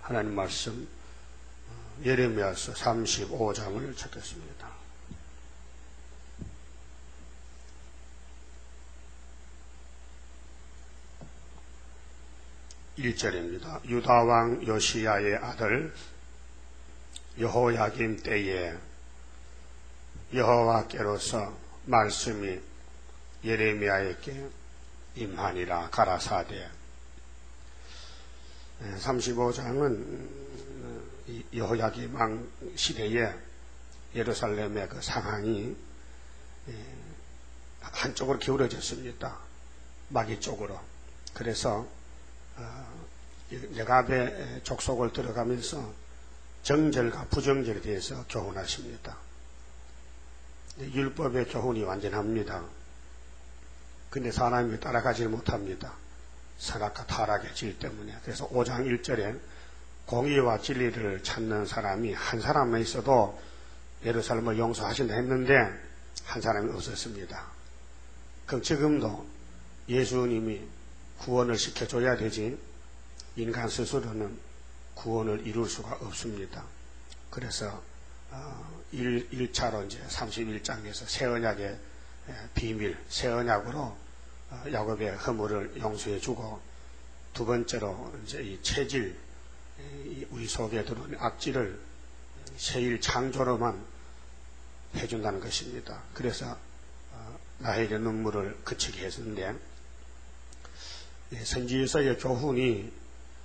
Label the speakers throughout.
Speaker 1: 하나님 말씀 예레미야서 35장을 찾겠습니다. (1절입니다) 유다왕 요시야의 아들 여호야김 때에 여호와께로서 말씀이 예레미야에게 임하니라 가라사대. 35장은 여호야김 왕 시대에 예루살렘의 그 상황이 한쪽으로 기울어졌습니다. 마귀 쪽으로. 그래서 레갑의 족속을 들어가면서 정절과 부정절에 대해서 교훈하십니다. 율법의 교훈이 완전합니다. 근데 사람이 따라가지 못합니다. 선악과 타락의 질 때문에. 그래서 5장 1절에 공의와 진리를 찾는 사람이 한 사람만 있어도 예루살렘을 용서하신다 했는데 한 사람이 없었습니다. 그럼 지금도 예수님이 구원을 시켜줘야 되지 인간 스스로는 구원을 이룰 수가 없습니다. 그래서 1차로 이제 31장에서 새 언약의 비밀, 새 언약으로 야곱의 허물을 용서해주고, 두 번째로 이제 이 체질, 우리 속에 들어오는 악질을 새일 창조로만 해준다는 것입니다. 그래서 나에게 눈물을 그치게 했는데, 선지서의 교훈이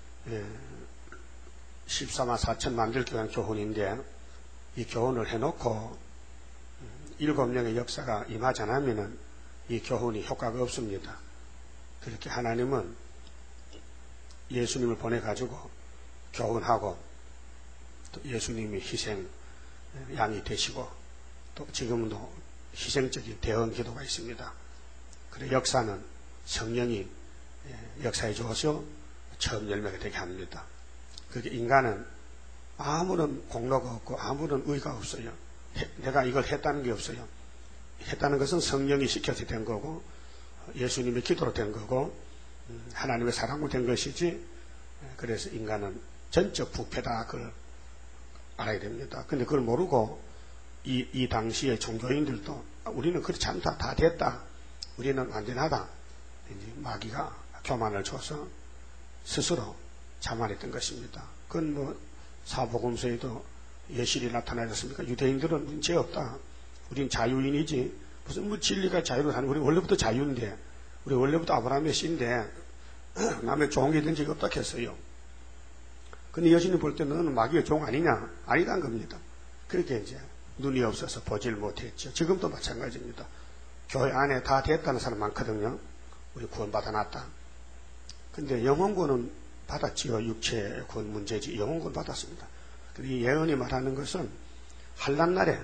Speaker 1: 14만 4천 만들기 위한 교훈인데, 이 교훈을 해놓고 7명의 역사가 임하지 않으면 이 교훈이 효과가 없습니다. 그렇게 하나님은 예수님을 보내가지고 교훈하고, 또 예수님이 희생 양이 되시고, 또 지금도 희생적인 대언 기도가 있습니다. 그래 역사는 성령이 역사해 주어서 처음 열매가 되게 합니다. 그렇게 인간은 아무런 공로가 없고 아무런 의가 없어요. 내가 이걸 했다는 게 없어요. 했다는 것은 성령이 시켜서 된 거고, 예수님의 기도로 된 거고, 하나님의 사랑으로 된 것이지. 그래서 인간은 전적 부패다, 그걸 알아야 됩니다. 근데 그걸 모르고 이 당시의 종교인들도 우리는 그렇지 않다, 다 됐다, 우리는 완전하다, 이제 마귀가 교만을 줘서 스스로 자만했던 것입니다. 그건 뭐 사복음서에도 예실이 나타나졌습니까? 유대인들은 죄 없다, 우린 자유인이지, 무슨 뭐 진리가 자유로 사는, 우리 원래부터 자유인데, 우리 원래부터 아브라함의 씨인데 남의 종이 된 적이 없다 했어요. 근데 여신이 볼 때는 너는 마귀의 종 아니냐? 아니란 겁니다. 그렇게 이제 눈이 없어서 보질 못했죠. 지금도 마찬가지입니다. 교회 안에 다 됐다는 사람 많거든요. 우리 구원 받아놨다. 근데 영혼구원은 받았지요. 육체 구원 문제지. 영혼구원 받았습니다. 이 예언이 말하는 것은 한란날에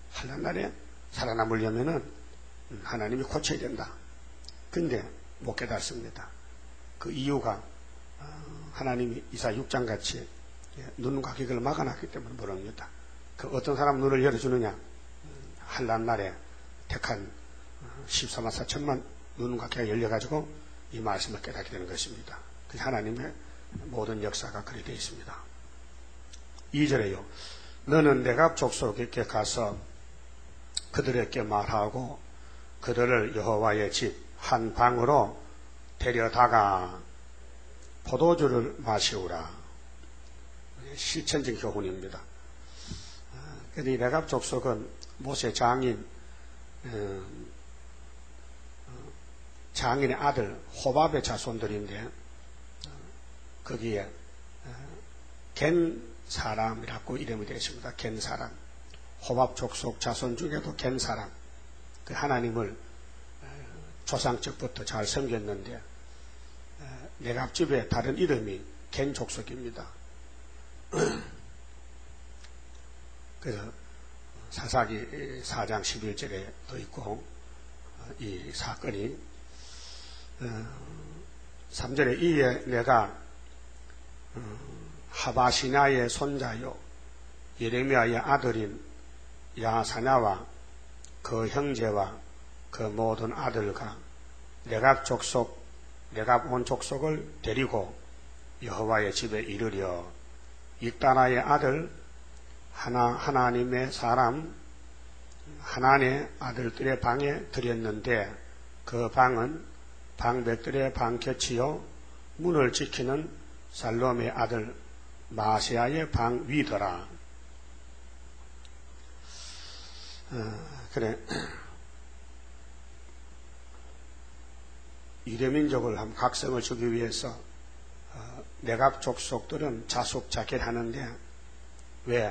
Speaker 1: 살아남으려면은 하나님이 고쳐야 된다. 근데 못 깨닫습니다. 그 이유가 하나님이 이사 6장 같이 눈과 귀를 막아놨기 때문에 모릅니다. 그 어떤 사람 눈을 열어주느냐? 한란날에 택한 14만 4천만 눈과 귀가 열려가지고 이 말씀을 깨닫게 되는 것입니다. 그 하나님의 모든 역사가 그리 되어 있습니다. 2절에요. 너는 레갑 족속에게 가서 그들에게 말하고 그들을 여호와의 집 한 방으로 데려다가 포도주를 마시우라. 실천적인 교훈입니다. 그런데 이 레갑 족속은 모세 장인의 아들 호밥의 자손들인데, 거기에 겐 사람이라고 이름이 되어 있습니다. 겐 사람. 호밥 족속 자손 중에도 겐 사람. 그 하나님을 조상적부터 잘 섬겼는데, 레갑집의 다른 이름이 겐 족속입니다. 그래서 사사기 4장 11절에 더 있고, 이 사건이 3절에 이에 내가 하바시나의 손자요 예레미야의 아들인 야사냐와 그 형제와 그 모든 아들과 레갑 족속 레갑 온 족속을 데리고 여호와의 집에 이르려 익다나의 아들 하나님의 사람 하나님의 아들들의 방에 들였는데 그 방은 방백들의 방 곁이요 문을 지키는 살롬의 아들 마세아의 방 위더라. 그래. 유대민족을 한 각성을 주기 위해서 내각 족속들은 자숙자결하는데 왜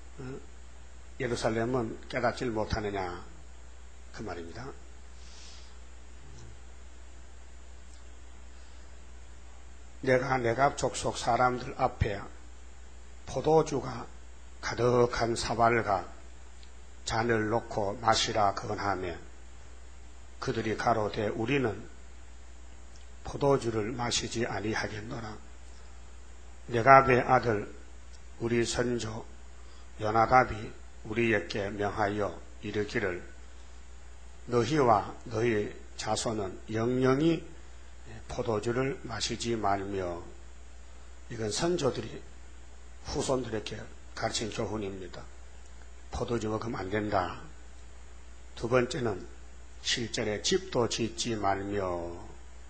Speaker 1: 예루살렘은 깨닫질 못하느냐 그 말입니다. 내가 내각 족속 사람들 앞에 포도주가 가득한 사발과 잔을 놓고 마시라 건하며 그들이 가로되 우리는 포도주를 마시지 아니하겠노라. 레갑의 아들 우리 선조 요나답이 우리에게 명하여 이르기를 너희와 너희 자손은 영영이 포도주를 마시지 말며 이건 선조들이 후손들에게 가르친 교훈입니다. 포도주 먹으면 안 된다. 두 번째는 실전에 집도 짓지 말며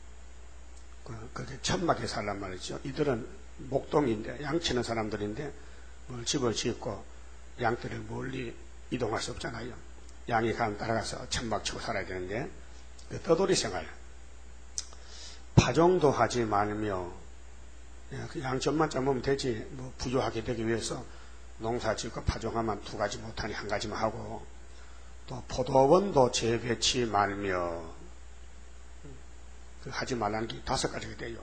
Speaker 1: 그렇게 천막에 살란 말이죠. 이들은 목동인데 양치는 사람들인데 뭘 집을 짓고 양떼를 멀리 이동할 수 없잖아요. 양이 가면 따라가서 천막 치고 살아야 되는데 그 떠돌이 생활 파종도 하지 말며 양 좀만 잡으면 되지 뭐 부유하게 되기 위해서 농사 짓고 파종하면 두 가지 못하니 한 가지만 하고 또 포도원도 재배치 말며 하지 말라는 게 5가지가 돼요.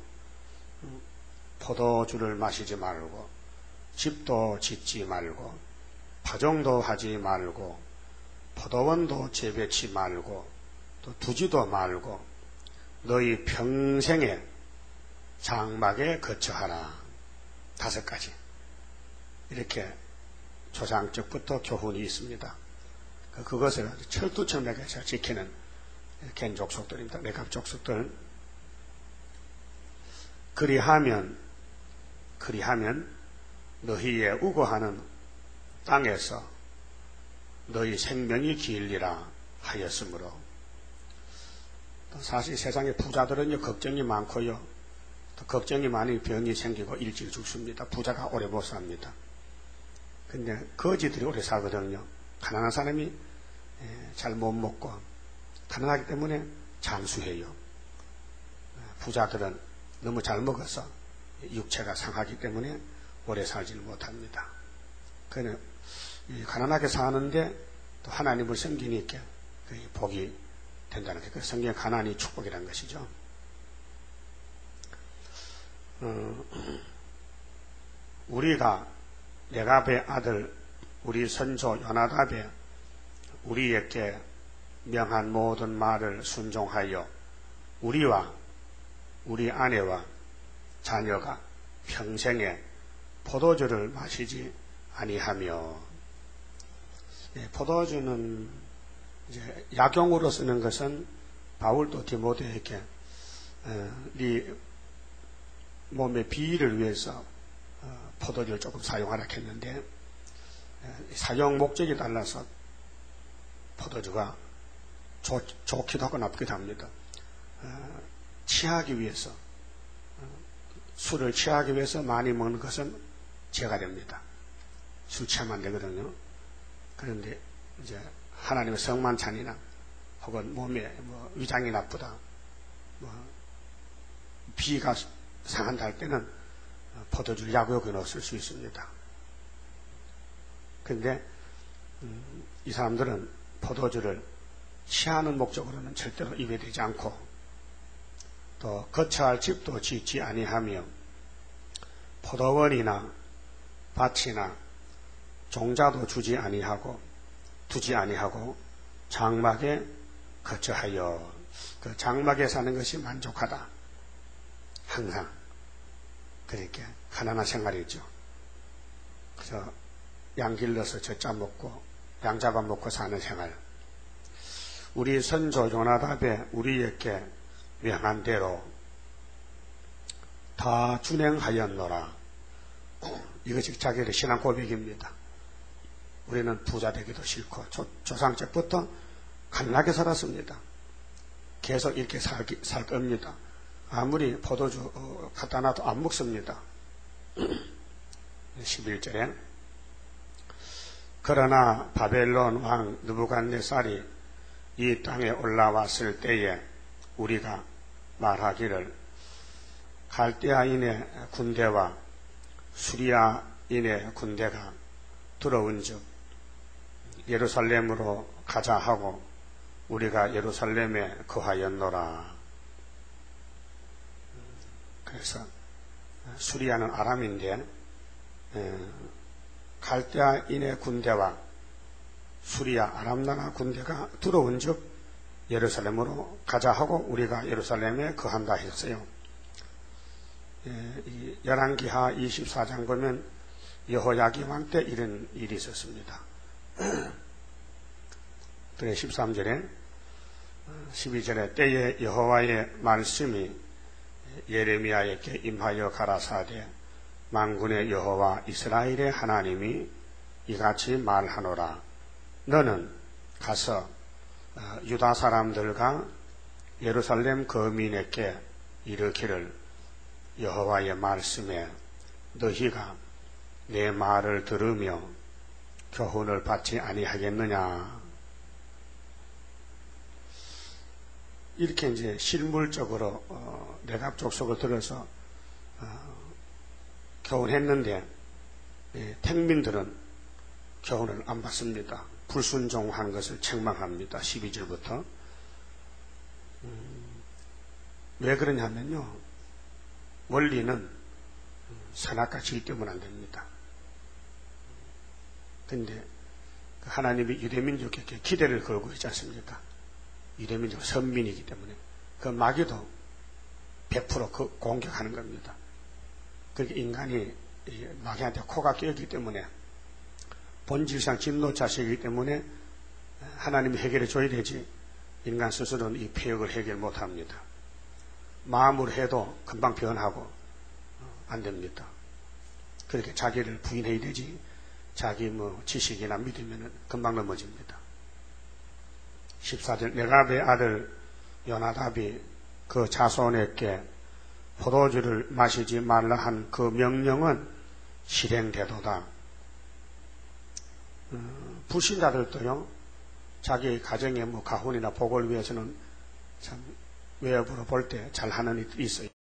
Speaker 1: 포도주를 마시지 말고 집도 짓지 말고 파종도 하지 말고 포도원도 재배치 말고 또 두지도 말고 너희 평생에 장막에 거처하라. 5가지 이렇게 조상적부터 교훈이 있습니다. 그것을 철두철미하게 지키는 겐 족속들입니다. 레갑 족속들. 그리하면 너희의 우거하는 땅에서 너희 생명이 길리라 하였으므로 사실 세상에 부자들은요 걱정이 많고요 또 걱정이 많이 병이 생기고 일찍 죽습니다. 부자가 오래 못 삽니다. 근데 거지들이 오래 살거든요. 가난한 사람이 잘 못 먹고 가난하기 때문에 장수해요. 부자들은 너무 잘 먹어서 육체가 상하기 때문에 오래 살지는 못합니다. 그는 가난하게 사는데 또 하나님을 섬기니까 복이 된다는 게 성경의 가난이 축복이라는 것이죠. 우리가 레갑의 아들 우리 선조 요나답의 우리에게 명한 모든 말을 순종하여 우리와 우리 아내와 자녀가 평생에 포도주를 마시지 아니하며 포도주는 이제 약용으로 쓰는 것은 바울도 디모데에게 네 몸의 비위를 위해서 포도주를 조금 사용하라 했는데 사용 목적이 달라서 포도주가 좋기도 하고 나쁘기도 합니다. 취하기 위해서 술을 취하기 위해서 많이 먹는 것은 죄가 됩니다. 술 취하면 안 되거든요. 그런데 이제 하나님의 성만찬이나 혹은 몸에 뭐 위장이 나쁘다, 뭐 비가 상한다 할 때는 포도주를 약으로 넣을 수 있습니다. 그런데 이 사람들은 포도주를 취하는 목적으로는 절대로 입에 대지 않고 또 거처할 집도 짓지 아니하며 포도원이나 밭이나 종자도 두지 아니하고 장막에 거처하여 그 장막에 사는 것이 만족하다. 항상 그러니까 가난한 생활이죠. 그래서 양 길러서 젖자 먹고 양 잡아 먹고 사는 생활. 우리 선조 요나답의 우리에게 명한 대로 다 준행하였노라. 이것이 자기의 신앙 고백입니다. 우리는 부자 되기도 싫고 조상 때부터 가난하게 살았습니다. 계속 이렇게 살 겁니다. 아무리 포도주 갖다 놔도 안 먹습니다. 11절에 그러나 바벨론 왕 느부갓네살이 이 땅에 올라왔을 때에 우리가 말하기를 갈대아인의 군대와 수리아인의 군대가 들어온 즉 예루살렘으로 가자 하고 우리가 예루살렘에 거하였노라. 그래서 수리아는 아람인데 갈대아인의 군대와 수리아 아람나라 군대가 들어온 즉 예루살렘으로 가자 하고 우리가 예루살렘에 거한다 했어요. 열왕기하 24장 보면 여호야김 왕 때 이런 일이 있었습니다. 그래 13절에 12절에 때에 여호와의 말씀이 예레미야에게 임하여 가라사대 만군의 여호와 이스라엘의 하나님이 이같이 말하노라. 너는 가서 유다 사람들과 예루살렘 거민에게 이르기를 여호와의 말씀에 너희가 내 말을 들으며 교훈을 받지 아니하겠느냐. 이렇게 이제 실물적으로 내갑 족속을 들어서 교훈했는데 택민들은 교훈을 안 받습니다. 불순종한 것을 책망합니다. 12절부터. 왜 그러냐면요, 원리는 선악과 질 때문에 안 됩니다. 근데 하나님이 유대민족에게 기대를 걸고 있지 않습니까? 유대민족 선민이기 때문에 그 마귀도 100% 공격하는 겁니다. 그렇게 인간이 마귀한테 코가 끼었기 때문에 본질상 진노 자식이기 때문에 하나님이 해결해 줘야 되지 인간 스스로는 이 폐역을 해결 못합니다. 마음으로 해도 금방 변하고 안 됩니다. 그렇게 자기를 부인해야 되지 자기 지식이나 믿으면 금방 넘어집니다. 14절 레갑의 아들 요나답이 그 자손에게 포도주를 마시지 말라 한 그 명령은 실행되도다. 불신자들도요 자기 가정의 가훈이나 복을 위해서는 참 외부로 볼 때 잘하는 일이 있어요.